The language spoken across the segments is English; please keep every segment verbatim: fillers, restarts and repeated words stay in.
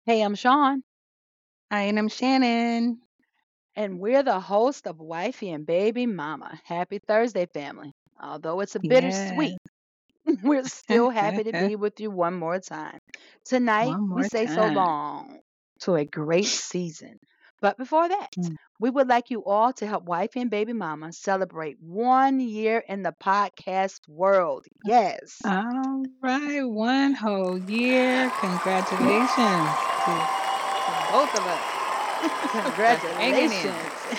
Hey, I'm Sean, Hi, and I'm Shannon. and we're the host of Wifey and Baby Mama. Happy Thursday, family. Although it's a Yes. bittersweet, we're still happy to be with you one more time. Tonight, One we more say so time. long to a great season. But before that, Mm. we would like you all to help Wifey and Baby Mama celebrate one year in the podcast world. Yes. All right, one whole year. Congratulations to to both of us for hanging in Congratulations. there.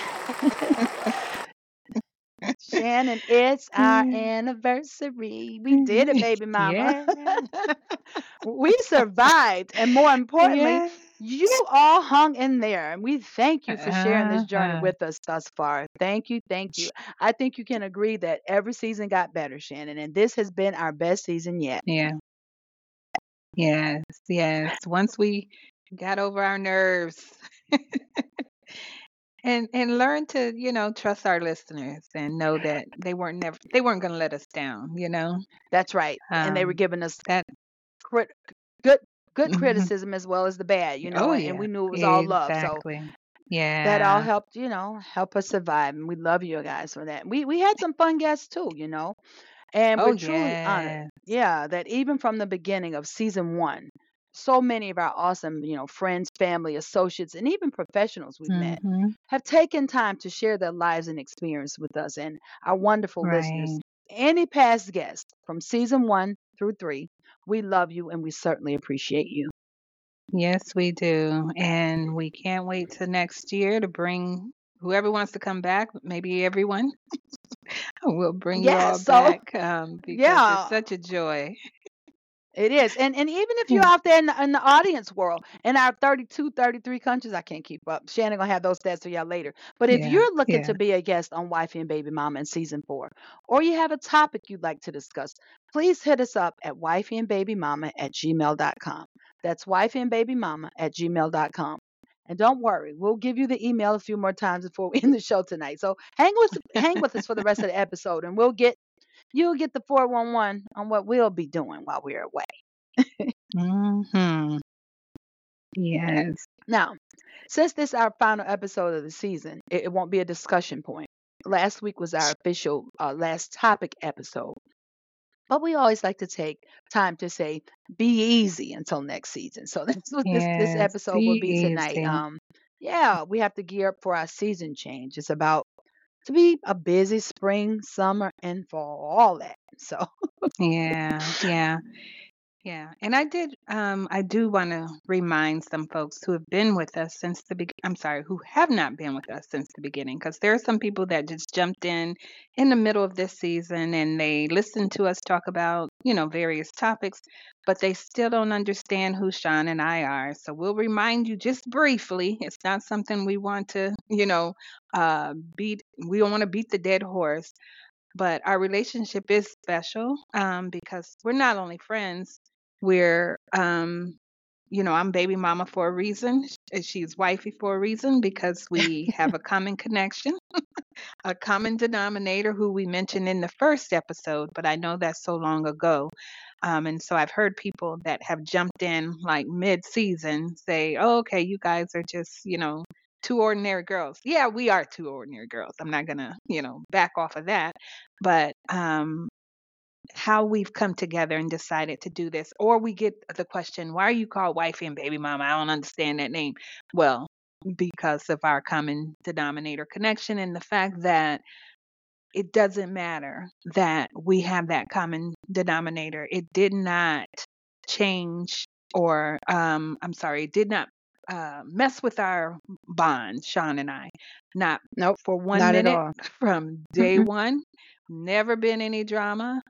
Shannon, it's our Mm, anniversary. We did it, baby mama. Yeah. We survived. And more importantly, Yeah. you all hung in there. And we thank you for sharing this journey Uh-huh. with us thus far. Thank you. Thank you. I think you can agree that every season got better, Shannon. And this has been our best season yet. Yeah. Yes. Yes. Once we got over our nerves and and learn to, you know, trust our listeners and know that they weren't never they weren't going to let us down, you know. That's right. And they were Um giving us that crit- good good Mhm. criticism as well as the bad, you know, Oh, and yeah. we knew it was all love. So Exactly. that all Yeah. helped, you know, help us survive. And we love you guys for that. We we had some fun guests too, you know, and Oh, we're truly honored. yeah. Yeah, that even from the beginning of season one, so many of our awesome, you know, friends, family, associates, and even professionals we've met Mhm. have taken time to share their lives and experience with us and our wonderful listeners. Right. Any past guests from season one through three, we love you and we certainly appreciate you. Yes, we do. And we can't wait till next year to bring whoever wants to come back, maybe everyone. We'll bring you Yeah, all so back um, because it's yeah. such a joy. It is. And and even if you're out there in the, in the audience world, in our thirty-two, thirty-three countries, I can't keep up. Shannon gonna have those stats for y'all later. But if Yeah. you're looking Yeah. to be a guest on Wifey and Baby Mama in season four, or you have a topic you'd like to discuss, please hit us up at wifeyandbabymama at gmail dot com. That's wifeyandbabymama at gmail dot com. And don't worry, we'll give you the email a few more times before we end the show tonight. So hang with hang with us for the rest of the episode, and we'll get you'll get the four one one on what we'll be doing while we're away. Mhm. Yes. Now, since this is our final episode of the season, it, it won't be a discussion point. Last week was our official uh, last topic episode, but we always like to take time to say, "Be easy" until next season. So that's what this this Yes. episode will Be be tonight. easy. Um, yeah, we have to gear up for our season change. It's about to be a busy spring, summer, and fall, all that. So Yeah. Yeah. Yeah, and I did um I do want to remind some folks who have been with us since the be- I'm sorry, who have not been with us since the beginning because there are some people that just jumped in in the middle of this season and they listened to us talk about, you know, various topics, but they still don't understand who Sean and I are. So we'll remind you just briefly. It's not something we want to, you know, uh beat we don't want to beat the dead horse, but our relationship is special um, because we're not only friends, we're, um, you know, I'm baby mama for a reason. sh- She's wifey for a reason because we have a common connection, a common denominator who we mentioned in the first episode, but I know that's so long ago. Um, and so I've heard people that have jumped in like mid season say, oh, okay, you guys are just, you know, two ordinary girls. Yeah, we are two ordinary girls. I'm not going to, you know, back off of that. But um, how we've come together and decided to do this, or we get the question, why are you called wifey and baby mama? I don't understand that name. Well, because of our common denominator connection and the fact that it doesn't matter that we have that common denominator. It did not change or um I'm sorry, it did not uh, mess with our bond, Sean and I. Not nope, for one not at minute all. from day Mm-mm. one. Never been any drama.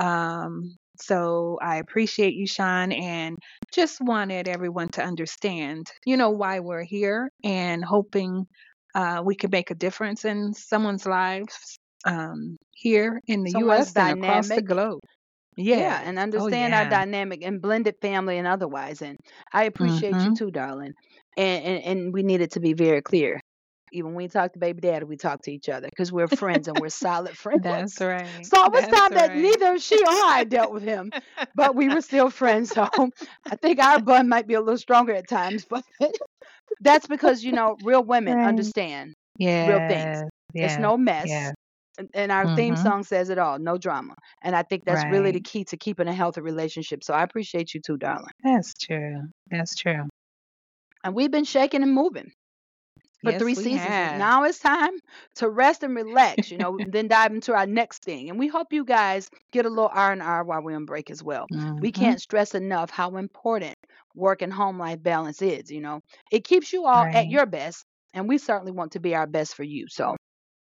Um so I appreciate you, Sean, and just wanted everyone to understand, you know, why we're here and hoping uh, we can make a difference in someone's lives um, here in the Someone's U S and across the dynamic. globe. Yeah, Yes. and Oh, understand our yeah. dynamic and blended family and otherwise. And I appreciate you Mhm. too, darling. And, and and we need it to be very clear. Even when we talk to baby daddy, we talk to each other because we're friends and we're solid friends. That's right. So it was That's time that right. neither she or I dealt with him, but we were still friends. So I think our bond might be a little stronger at times, but that's because, you know, real women Right. understand real things. Yes. It's Yes. no mess. Yes. And and our theme Mm-hmm. song says it all, no drama. And I think that's really the Right. key to keeping a healthy relationship. So I appreciate you too, darling. That's true. That's true. And we've been shaking and moving for three Yes, we seasons. have. Now it's time to rest and relax, you know, then dive into our next thing. And we hope you guys get a little R and R while we're on break as well. We Mm-hmm. can't stress enough how important work and home life balance is, you know. It keeps you all at Right. your best, and we certainly want to be our best for you. So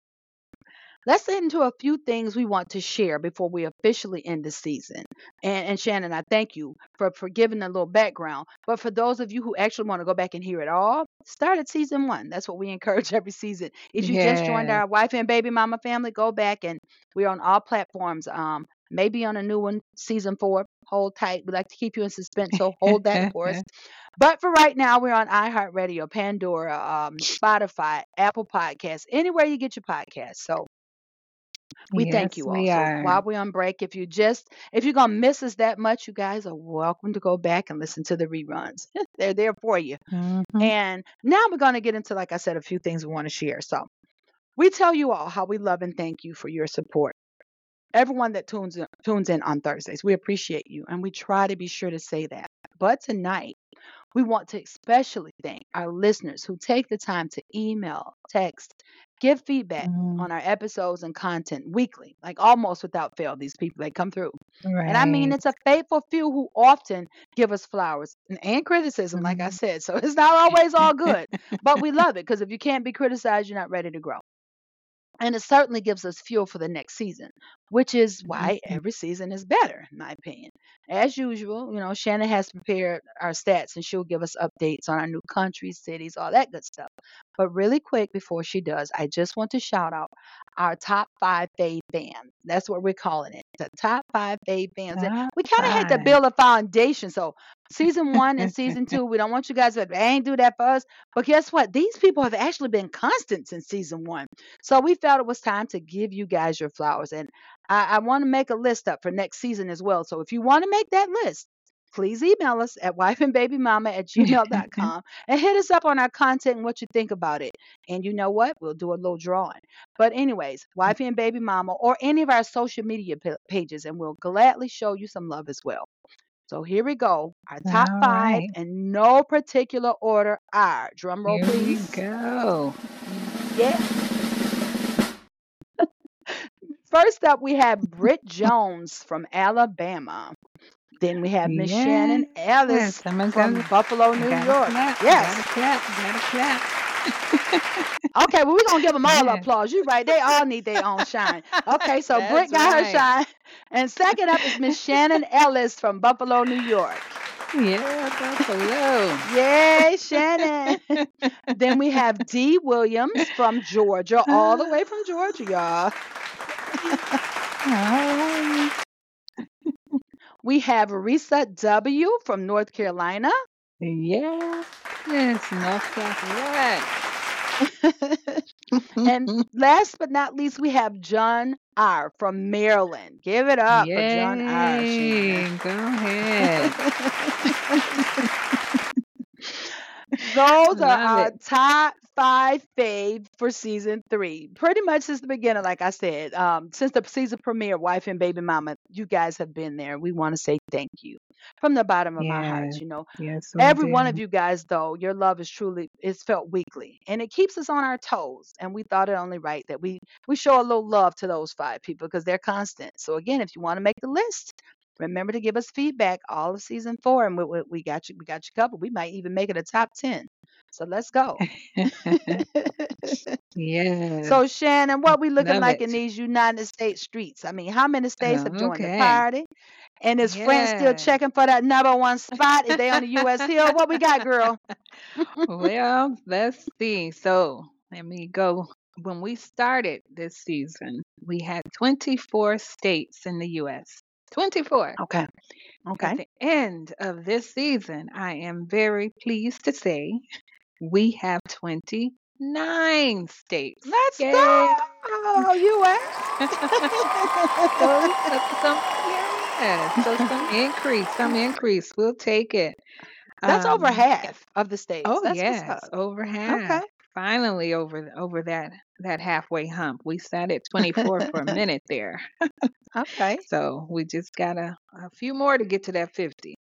let's get into a few things we want to share before we officially end the season. And, and Shannon, I thank you for, for giving a little background. But for those of you who actually want to go back and hear it all, start at season one. That's what we encourage every season. If you just joined Yes. our Wife and Baby Mama family, go back and we're on all platforms. Um, maybe on a new one, season four. Hold tight. We like to keep you in suspense, so hold that horse. But for right now, we're on iHeartRadio, Pandora, um, Spotify, Apple Podcasts, anywhere you get your podcasts. So we thank Yes, you all. we So are. while we're on break, if you just if you're gonna miss us that much, you guys are welcome to go back and listen to the reruns. They're there for you. Mm-hmm. And now we're gonna get into, like I said, a few things we want to share. So we tell you all how we love and thank you for your support. Everyone that tunes in, tunes in on Thursdays, we appreciate you, and we try to be sure to say that. But tonight, we want to especially thank our listeners who take the time to email, text, give feedback Mm, on our episodes and content weekly, like almost without fail, these people that come through. And I mean, right. it's a faithful few who often give us flowers and, and criticism, like I Mm. said. So it's not always all good, but we love it because if you can't be criticized, you're not ready to grow. And it certainly gives us fuel for the next season, which is why Mhm. every season is better, in my opinion. As usual, you know, Shannon has prepared our stats and she'll give us updates on our new countries, cities, all that good stuff. But really quick before she does, I just want to shout out our top five fave bands. That's what we're calling it. The top five fave bands. And Top we kind of had to five. build a foundation. So season one and season two, we don't want you guys to I ain't do that for us. But guess what? These people have actually been constant since season one. So we felt it was time to give you guys your flowers. And I, I want to make a list up for next season as well. So if you want to make that list, please email us at wifeandbabymama at gmail dot com and hit us up on our content and what you think about it. And you know what? We'll do a little drawing. But, anyways, Wifey and Baby Mama or any of our social media pa- pages, and we'll gladly show you some love as well. So here we go. Our top All five right. in no particular order are, drum roll Here we please. go. Yeah. First up, we have Britt Jones from Alabama. Then we have Miss Shannon Yes. Ellis I'm gonna from gotta, Buffalo, I New gotta York. clap. I Yes. gotta clap. I gotta clap. Okay, well, we're going to give them all Yeah. applause. You're right. They all need their own shine. Okay, so Britt That's got her right. shine. And second up is Miss Shannon Ellis from Buffalo, New York. Yeah, Buffalo. Yay, Shannon. Then we have Dee Williams from Georgia, all the way from Georgia, y'all. All right. We have Risa W. from North Carolina. Yeah. Yes, North Carolina. And last but not least, we have John R. from Maryland. Give it up for John R. Shannon. Yay. Go ahead. Those are Love our it. top five fave for season three. Pretty much since the beginning, like I said, um, since the season premiere, Wife and Baby Mama, you guys have been there. We want to say thank you from the bottom of our hearts. Yes. You know, Yes, we every one of do. you guys, though, your love is truly is felt weekly, and it keeps us on our toes. And we thought it only right that we we show a little love to those five people because they're constant. So again, if you want to make the list, remember to give us feedback all of season four, and we, we, we got you. We got you covered. We might even make it a top ten. So let's go. Yes. So Shannon, what we looking Love like in it. these United States streets? I mean, how many states have joined the Okay. party? And is France still Yes. checking for that number one spot? Is they on the U S Hill? What we got, girl? Well, let's see. So let me go. When we started this season, we had twenty-four states in the U S. twenty-four. Okay. At Okay. the end of this season, I am very pleased to say we have twenty-one Nine states. Let's Yay. go, U S. So, so some, yeah. So some increase, some increase. We'll take it. That's over Um, half of the states. oh That's what's yes, up. over half. Okay. Finally over over that that halfway hump. We sat at twenty-four for a minute there. Okay. So we just got a, a few more to get to that fifty.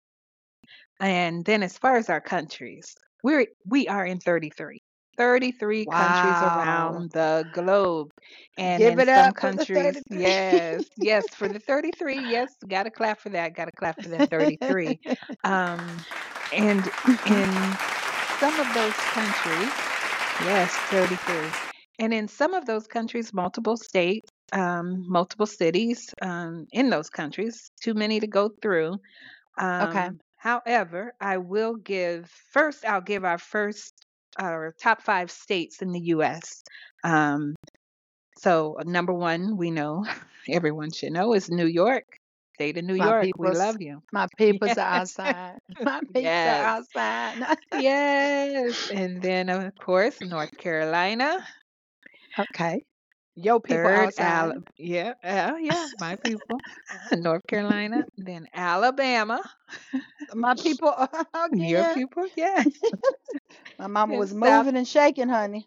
And then as far as our countries, we're we are in thirty-three. thirty-three countries Wow. around the globe. And Give in it some up for the countries, thirty-three. yes, yes, for the thirty-three, yes, gotta clap for that, gotta clap for them thirty-three. Um, and in some of those countries, yes, thirty-three. And in some of those countries, multiple states, um, multiple cities um, in those countries, too many to go through. Okay. Um, however, I will give first, I'll give our first, our top five states in the U S. Um, so, uh, number one, we know, everyone should know, is New York. State of New My York, we peoples. love you. My Yeah. peoples are outside. My peeps are Yes. outside. Yes. And then, of course, North Carolina. Okay. Yo, people Third, outside. Al- yeah, uh, yeah, my people. North Carolina. Then Alabama. My people Your again. people, yes. My mama Then was South moving and shaking, honey.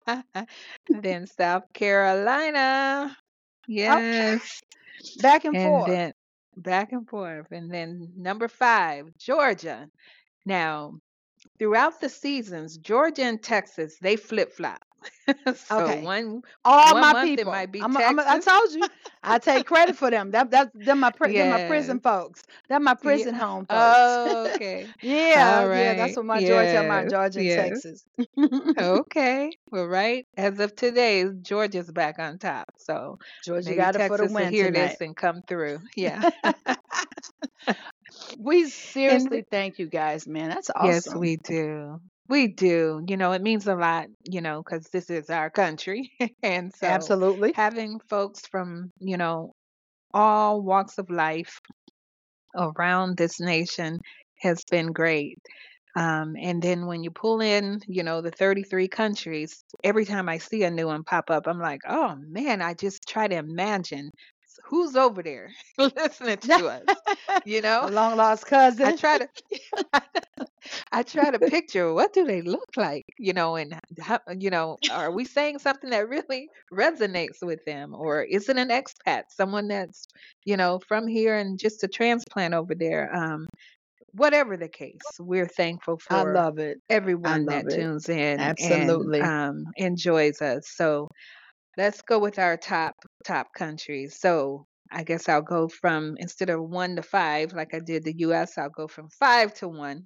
then South Carolina. Okay. Yes. Back and And forth. then back and forth. And then number five, Georgia. Now, throughout the seasons, Georgia and Texas, they flip-flop. So Okay. one All one my month it people. might be I'm, a, I'm a, I Texas. told you. I take credit for them. That that's them my pri- them my Yes. prison folks. Them my prison Yeah. home folks. Oh, okay. Yeah, All yeah. That's right. what my Georgia, my Yes. Georgia and Yes. Texas. Okay. Well, right as of today, Georgia's back on top. So Georgia maybe got it for the Texas will win hear tonight. this and come through. Yeah. We And th- seriously thank you guys, man. That's yes, awesome. we do. We do. You know, it means a lot, you know, because this is our country. And so Absolutely. having folks from, you know, all walks of life around this nation has been great. Um, and then when you pull in, you know, the thirty-three countries, every time I see a new one pop up, I'm like, oh man, I just try to imagine who's over there listening to us. You A know, long lost I cousin. try to, I try to picture what do they look like, you know, and how, you know, are we saying something that really resonates with them, or is it an expat, someone that's, you know, from here and just a transplant over there? Um, whatever the case, we're thankful I for love it. I everyone love that it. tunes in and Absolutely. um, enjoys us. So let's go with our top top countries. So I guess I'll go from instead of one to five, like I did the U S, I'll go from five to one.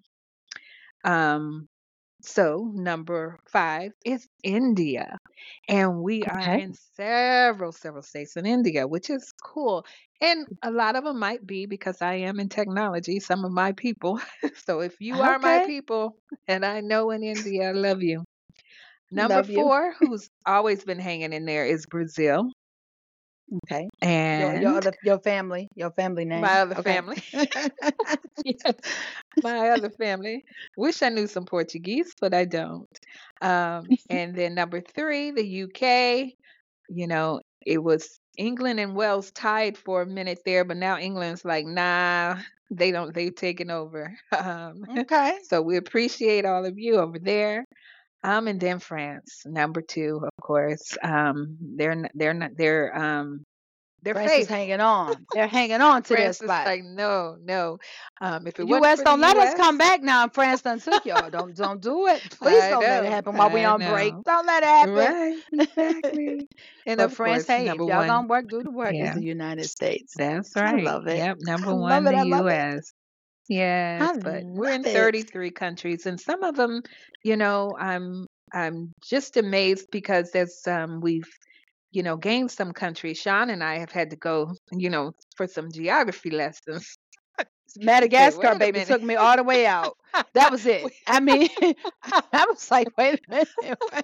Um, so number five is India. And we are Okay. in several, several states in India, which is cool. And a lot of them might be because I am in technology, some of my people. So if you are my Okay. people and I know in India, I love you. Number Love you. four, who's always been hanging in there, is Brazil. Okay. Your your And other your family, your family name. my other Okay. family. Yes, my other family. Wish I knew some Portuguese, but I don't. Um, and then number three, the U K. You know, it was England and Wales tied for a minute there, but now England's like, nah, they don't, they've taken over. Um, Okay. so we appreciate all of you over there. Um, and then France, number two, of course. Um, they're n- they're not they're um they're France is faithful. hanging on. They're hanging on to their France is spot. like, no, no. Um, if it wasn't U S for the don't let us U S, come back now and France done took y'all. Don't don't do it. Please I don't let it know, happen while we I on break. know. Don't let it happen. Right, exactly. And But of France, course, hey, if number y'all one, gonna work, do the work is yeah. the United States. That's I right. love it. Yep, I number love one, it. the I love it. U S. Yes, I but we're love in it. thirty-three countries, and some of them, you know, I'm I'm just amazed because there's um we've you know gained some countries. Sean and I have had to go, you know, for some geography lessons. He said, Madagascar, "Wait a baby, minute." took me all the way out. That was it. We- I mean, I was like, wait a minute.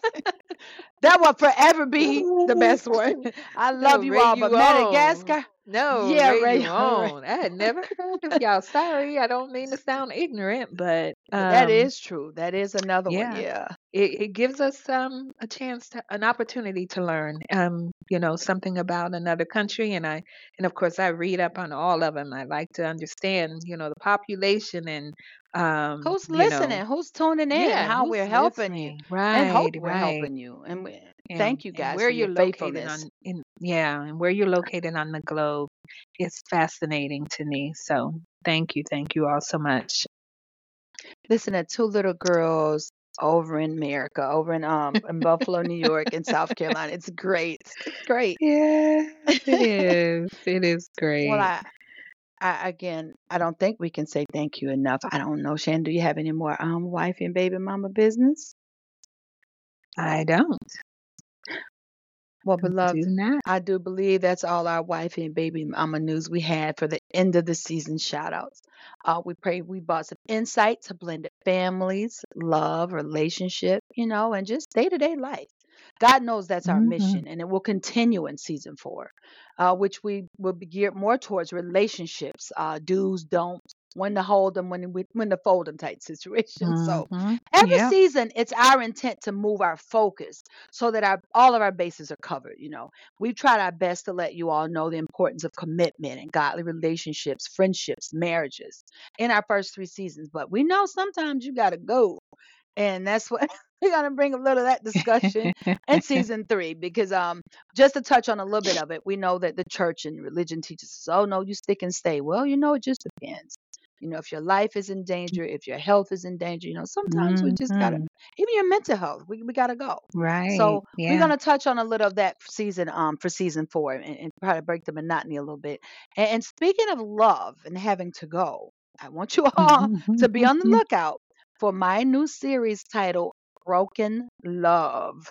That will forever be the best one. I No, love you Ray, all, but you on. Madagascar, No, yeah, Ray, Ray, you Ray. on. I had never heard of y'all. Sorry, I don't mean to sound ignorant, but But that um, is true. That is another one. yeah, Yeah. it, it gives us um, a chance to, an opportunity to learn, um, you know, something about another country. And I, and of course, I read up on all of them. I like to understand, you know, the population and, um, Who's you know, listening? Who's tuning in and yeah, how who's we're helping you listening? and hope Right, we're right. helping you. And we, And thank you and guys where for you're your located faithfulness. on in yeah, and where you're located on the globe is fascinating to me. So thank you, thank you all so much. Listen to two little girls over in America, over in um in Buffalo, New York, and South Carolina. It's great. It's great. Yes, it is. It is Well, great. I, I again, I don't think we can say thank you enough. I don't know, Shannon, do you have any more um wife and baby mama business? I don't. Well, I do beloved, not. I do believe that's all our wife and baby mama news we had for the end of the season shout outs. Uh, we pray we brought some insight to blended families, love, relationship, you know, and just day to day life. God knows that's our Hmm. mission, and it will continue in season four, uh, which we will be geared more towards relationships, uh, do's, don'ts, when to hold them, when to, when to fold them type situations. So Hmm. every Yep. season, it's our intent to move our focus so that our all of our bases are covered. You know, we've tried our best to let you all know the importance of commitment and godly relationships, friendships, marriages in our first three seasons. But we know sometimes you got to go, and that's what we're gonna bring a little of that discussion in season three because um just to touch on a little bit of it, we know that the church and religion teaches us, oh no, you stick and stay. Well, you know, it just depends. You know, if your life is in danger, if your health is in danger, you know, sometimes we just gotta, Hmm. even your mental health, we, we gotta go. Right. So we're Yeah. gonna touch on a little of that season um for season four and, and try to break the monotony a little bit. And, and speaking of love and having to go, I want you all to be on the lookout for my new series titled Broken Love.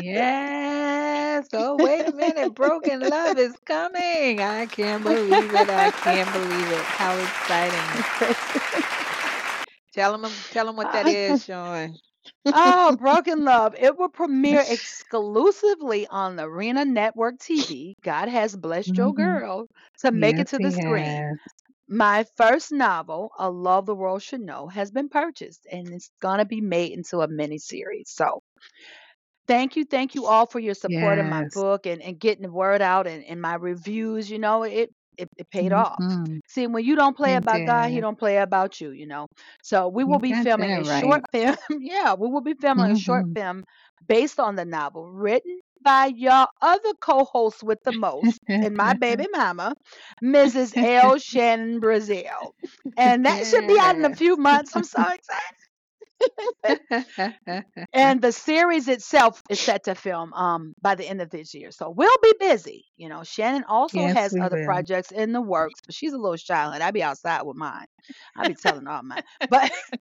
Yes. Oh, wait a minute. Broken Love is coming. I can't believe it. I can't believe it. How exciting. Tell them, tell them what that is, Sean. Oh, Broken Love. It will premiere exclusively on the Arena Network T V. God has blessed your Hmm. girl to make it Yes, to the he screen. has. My first novel, A Love the World Should Know, has been purchased and it's going to be made into a miniseries. So thank you, thank you all for your support of my Yes. book and, and getting the word out and, and my reviews. You know, it, it it paid off. Hmm. See, when you don't play He about God, He did. don't play about you. You know, so we will You be got filming a that short right. film. Yeah, we will be filming a short Hmm. film based on the novel, written by your other co-host with the most, and my baby mama, Missus L. Shannon Brazil, and that should be out in a Yes. few months. I'm so excited. And the series itself is set to film um by the end of this year. So we'll be busy. You know, Shannon also Yes, has we other will. projects in the works, but she's a little shy. Like I be outside with mine. I be telling all mine. But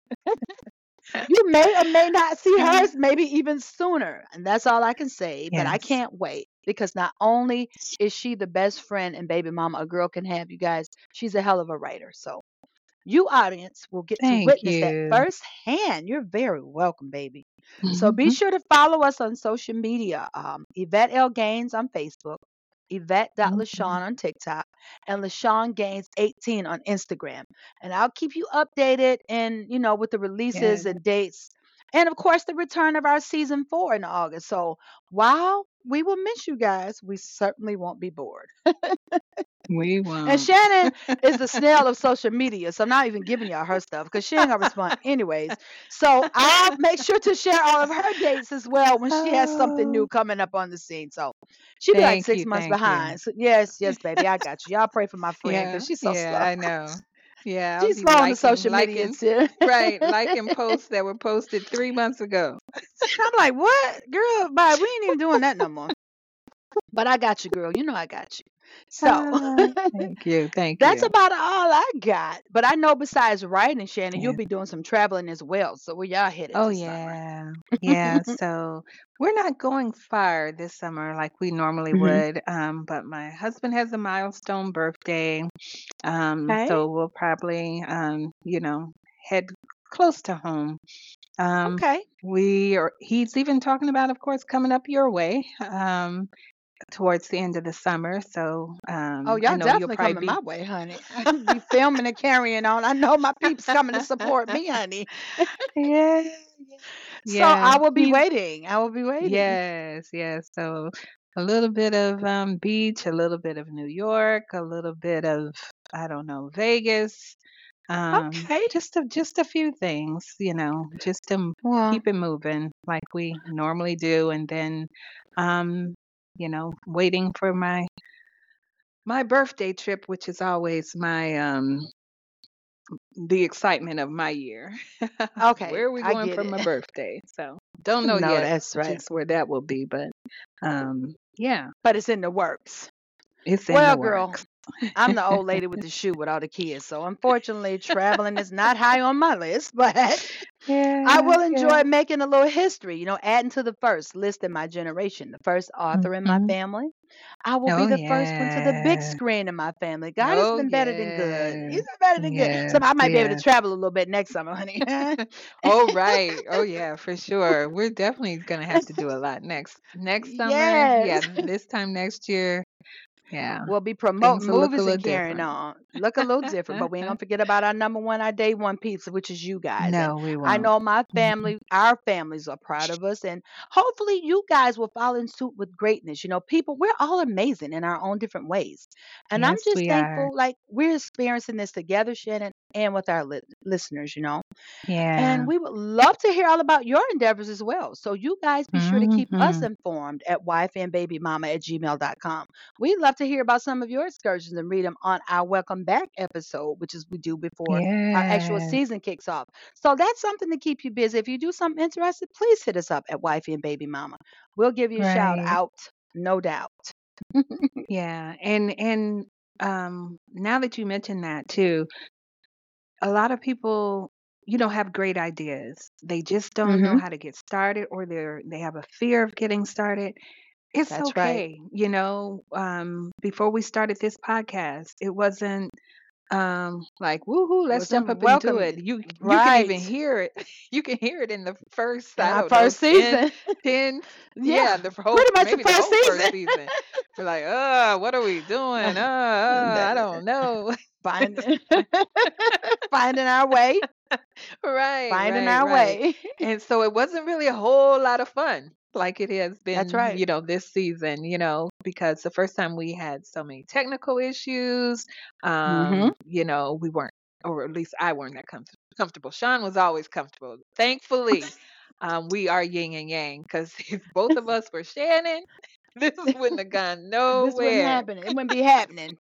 you may or may not see hers maybe even sooner. And that's all I can say. But I Yes. can't wait because not only is she the best friend and baby mama a girl can have, you guys, she's a hell of a writer. So you audience will get to Thank witness that you. firsthand. You're very welcome, baby. So be Hmm. sure to follow us on social media. Um, Yvette L. Gaines on Facebook, Hmm. Yvette.LaShawn on TikTok, and LaShawn Gaines eighteen on Instagram. And I'll keep you updated and, you know, with the Yeah, releases and dates. And of course, the return of our season four in August. So while we will miss you guys, we certainly won't be bored. we And won't. Shannon is the snail of social media, so I'm not even giving y'all her stuff because she ain't gonna respond anyways. So I'll make sure to share all of her dates as well when she has something new Oh, coming up on the scene. So she'll be like thank six you. months Thank you. behind. So yes, yes, baby, I got you. Y'all pray for my friend Yeah, because she's so yeah, slow. I know. Yeah, I'll She's be slow on the liking, social media liking, too. right, liking posts that were posted three months ago. I'm like, what, girl? Bye. We ain't even doing that no more. But I got you, girl. You know I got you. So Ah, thank you. Thank that's you. about all I got. But I know besides writing, Shannon, you'll Yeah. be doing some traveling as well. So where y'all headed Oh, this summer? yeah. Yeah. So we're not going far this summer like we normally Hmm. would. Um, but my husband has a milestone birthday. Um, Okay. so we'll probably, um, you know, head close to home. Um, Okay. we are, he's even talking about, of course, coming up your way, um, towards the end of the summer. So, Oh, um, I y'all know you'll definitely probably coming be, my way, honey. I'll be filming and carrying on. I know my peeps coming to support me, honey. yeah. So Yeah. I will be He's waiting. I will be waiting. yes, yes. So a little bit of um beach, a little bit of New York, a little bit of I don't know, Vegas. Um, Okay. just a just a few things, you know, just to m- Well, keep it moving like we normally do, and then um, you know, waiting for my my birthday trip, which is always my um the excitement of my year. okay, Where are we I going get for my it. birthday? So don't know No, yet that's right. just where that will be, but um, yeah, But it's in the works. it's in the Well, girl, works. I'm the old lady with the shoe with all the kids. So unfortunately, traveling is not high on my list, but I Yeah, will enjoy yeah. making a little history, you know, adding to the first list in my generation, the first author in my Hmm. family. I will be Oh the first one to the big yeah. screen in my family. God has Oh been better than good. yes. He's been better than good. So Yes, I might be able to yes. travel a little bit next summer, honey. Oh right. Oh yeah, for sure. We're definitely gonna have to do a lot next next summer. Yes. Yeah, this time next year. Yeah, We'll be promoting things will look a movies little and carrying different. on. Look a little different, but we ain't gonna forget about our number one, our day one pizza, which is you guys. And No, we I won't. know my Mhm. family, our families are proud of us. And hopefully you guys will follow in suit with greatness. You know, people, we're all amazing in our own different ways. And I'm Yes, just we are. thankful, like we're experiencing this together, Shannon, and with our li- listeners, you know. And Yeah. we would love to hear all about your endeavors as well. So you guys be sure to keep us Hmm. informed at wifeandbabymama at gmail dot com. We'd love to hear about some of your excursions and read them on our welcome back episode, which is we do before our actual Yes. season kicks off. So that's something to keep you busy. If you do something interested, please hit us up at Wifey and Baby Mama. We'll give you a shout Right. out, no doubt. Yeah. And and um now that you mention that too, a lot of people, you know, have great ideas. They just don't know Hmm. how to get started or they're they have a fear of getting started. It's That's right. okay. You know, um before we started this podcast, it wasn't um like woohoo, It let's was a jump up and do welcome, it. You you can even right, hear it. You can hear it in the first, in I our don't know, first ten, season. ten, yeah, Yeah, the whole pretty much the maybe the first whole first season. season. We're like, uh, what are we doing? Uh, uh I don't know. It's Finding like finding our way, right, finding right, our right. way. And so it wasn't really a whole lot of fun like it has That's been, right. you know, this season, you know, because the first time we had so many technical issues, Mhm. um, you know, we weren't, or at least I weren't that comf- comfortable. Sean was always comfortable. Thankfully, um, we are yin and yang because if both of us were Shannon, this wouldn't have gone This wouldn't nowhere. happen. It wouldn't be happening.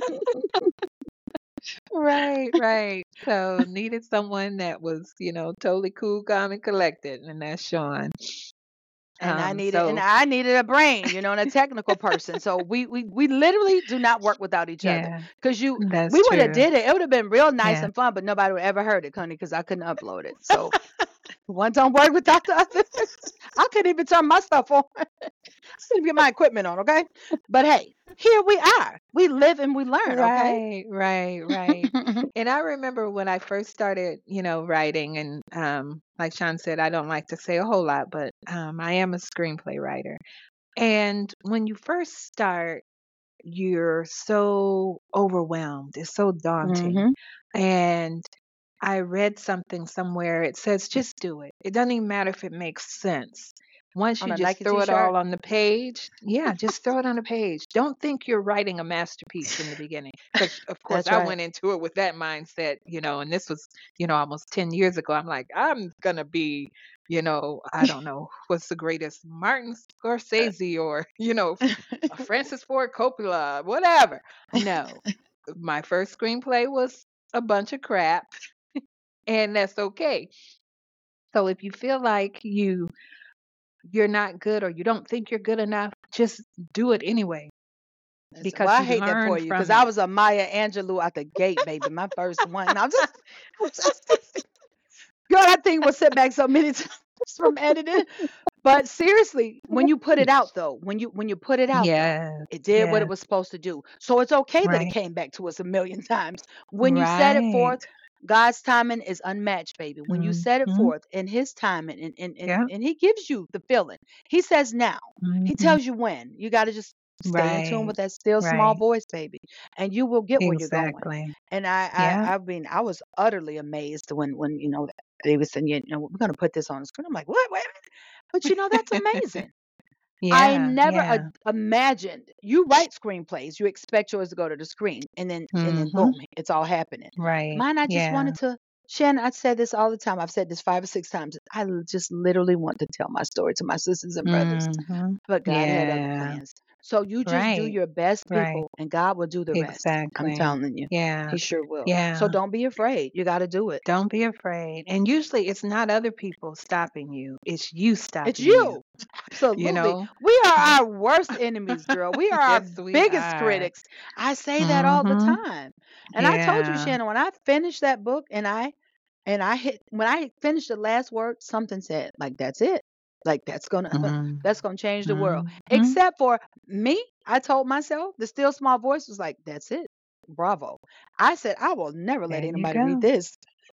Right, right. So needed someone that was, you know, totally cool, calm, and collected, and that's Sean. And I Um, needed and so I needed a brain, you know, and a technical person. So we we we literally do not work without each other. yeah, Cause you that's we would have true. did it. It would have been real nice Yeah. and fun, but nobody would ever heard it, honey, because I couldn't upload it. So one don't work without the other. I couldn't even turn my stuff on. I couldn't get my equipment on, okay? But hey, here we are. We live and we learn, okay? Right, right, right. And I remember when I first started, you know, writing and um like Sean said, I don't like to say a whole lot, but um I am a screenplay writer. And when you first start, you're so overwhelmed. It's so daunting. Hmm. And I read something somewhere. It says just do it. It doesn't even matter if it makes sense. Once On you a just Nike throw it t-shirt. all on the page, yeah, just throw it on the page. Don't think you're writing a masterpiece in the beginning. Because, of course, That's I right. went into it with that mindset, you know, and this was, you know, almost ten years ago. I'm like, I'm going to be, you know, I don't know what's the greatest, Martin Scorsese or, you know, Francis Ford Coppola, whatever. No, my first screenplay was a bunch of crap, and that's okay. So if you feel like you you're not good or you don't think you're good enough, just do it anyway That's- Well, because I you hate that learn for you because from I it. was a Maya Angelou out the gate, baby. My first one. And I'm just, I'm just girl, that thing was set back so many times from editing. But seriously, when you put it out though, when you when you put it out though, Yes, it did what it yes, was supposed to do. So it's okay that it right, came back to us a million times. When you set it right. forth, God's timing is unmatched, baby. When you set it Hmm. forth in his timing and and, and, Yeah. and he gives you the feeling. He says now. He Hmm. tells you when. You gotta just Stay in tune Right. with that still small Right. voice, baby, and you will get where you're going. Exactly. And I, Yeah. I, I mean, I was utterly amazed when, when you know, they was saying, you know, we're going to put this on the screen. I'm like, what? Wait a minute. But you know, that's amazing. I Yeah. never uh, Yeah. imagined you write screenplays. You expect yours to go to the screen, and then and then Mhm. boom, it's all happening. Right. Mine, I just Yeah. wanted to. Shannon, I said this all the time. I've said this five or six times. I l- just literally want to tell my story to my sisters and brothers, Mhm. but God had other Yeah. plans. So you just do Right. your best, Right. people, and God will do the rest. I'm Exactly. telling you, Yeah. He sure will. So Yeah. don't be afraid. You got to do it. Don't be afraid. And usually it's not other people stopping you. It's you It's stopping you, you. you Absolutely. know? We are Yeah. our worst enemies, girl. We are our Yes, we biggest are. critics. I say that all the Mhm. time. And I told you, Yeah. Shannon, when I finished that book and I and I hit when I finished the last word, something said, like, that's it. Like that's gonna Mhm. that's gonna change the world. Mhm. Except for me, I told myself, the still small voice was like, that's it. Bravo. I said, I will never let There you anybody read go. this.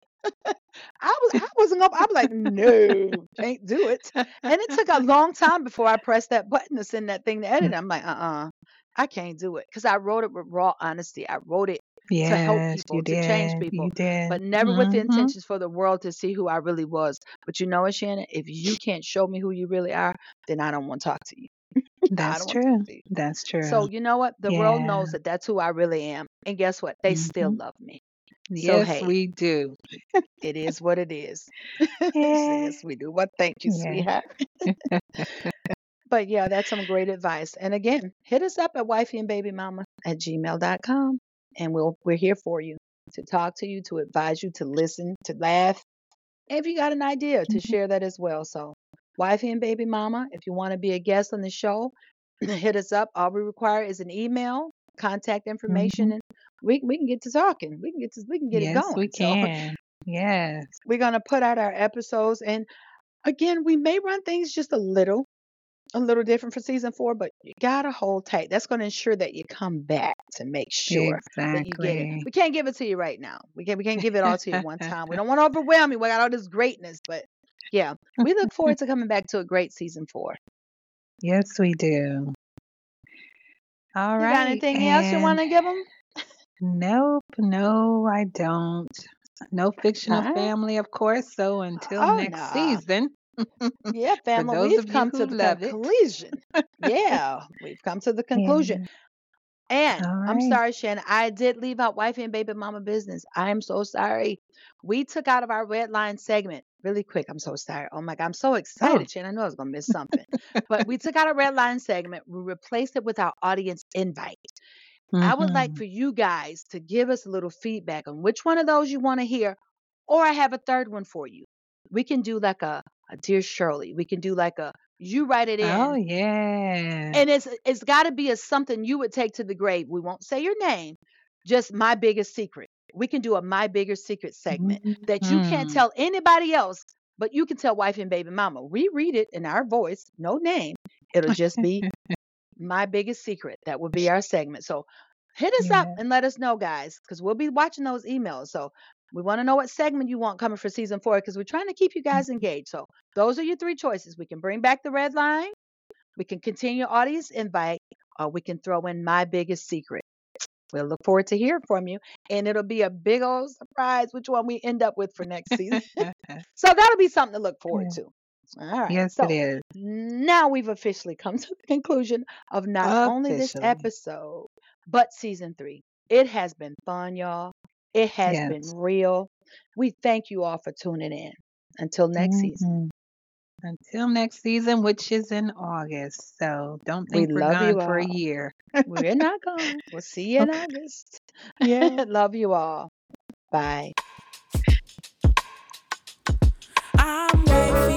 I was I wasn't gonna I'm like, no, can't do it. And it took a long time before I pressed that button to send that thing to edit. I'm like, uh-uh, I can't do it. Because I wrote it with raw honesty. I wrote it to help Yes, you people, to change did. You people, did. but never with the Mhm. intentions for the world to see who I really was. But you know what, Shannon? If you can't show me who you really are, then I don't want to talk to you. I That's don't want to talk true. to you. That's true. So you know what? The world Yeah. knows that that's who I really am. And guess what? They still Mhm. love me. So Yes, hey, we do. it is what it is. Yeah. Yes, we do. Well, thank you, Yeah. sweetheart. But yeah, that's some great advice. And again, hit us up at wifeyandbabymama at gmail dot com, and we'll we're here for you to talk to you, to advise you, to listen, to laugh. And if you got an idea, to Mhm. share that as well. So wifey and baby mama, if you want to be a guest on the show, hit us up. All we require is an email, contact information, Mhm. and we we can get to talking. We can get to we can get it Yes, we going. So can. Yes. we're gonna put out our episodes, and again, we may run things just a little a little different for season four, but you gotta hold tight. That's gonna ensure that you come back to make sure that you get it. Exactly. We can't give it to you right now. We can't we can't give it all to you at one time. We don't want to overwhelm you. We got all this greatness, but yeah, we look forward to coming back to a great season four. Yes, we do. All You got right. anything else you And want to give them? nope, no, I don't. No All fictional right. family, of course. So until Oh next no. season, Yeah, for family, those we've of you come to who the love it. conclusion. Yeah, we've come to the conclusion. Yeah. And All I'm right. sorry, Shannon, I did leave out wifey and baby mama business. I am so sorry. We took out of our red line segment really quick. I'm so sorry. Oh my God, I'm so Oh. excited, Shannon. I know I was going to miss something. But we took out a red line segment. We replaced it with our audience invite. I would like Mm-hmm. for you guys to give us a little feedback on which one of those you want to hear, or I have a third one for you. We can do like a, a Dear Shirley. We can do like a you write it Oh in, yeah. and it's it's got to be a something you would take to the grave. We won't say your name, just my biggest secret. We can do a my biggest secret segment that you can't Mm-hmm. tell anybody else, but you can tell wife and baby mama. We read it in our voice, no name. It'll just be my biggest secret. That would be our segment. So hit us up Yeah. and let us know, guys, because we'll be watching those emails. So we want to know what segment you want coming for season four because we're trying to keep you guys engaged. So those are your three choices. We can bring back the red line, we can continue audience invite, or we can throw in my biggest secret. We'll look forward to hearing from you, and it'll be a big old surprise which one we end up with for next season. So that'll be something to look forward Yeah. to. All right. Yes, it So is. now we've officially come to the conclusion of not only this Officially. episode, but season three. It has been fun, y'all. It has been Yes. real. We thank you all for tuning in. Until next season. Hmm. Until next season, which is in August. So don't We think we're love gone you for a all. year. We're not gone. We'll see you in August. Yeah. Love you all. Bye. I'm waving.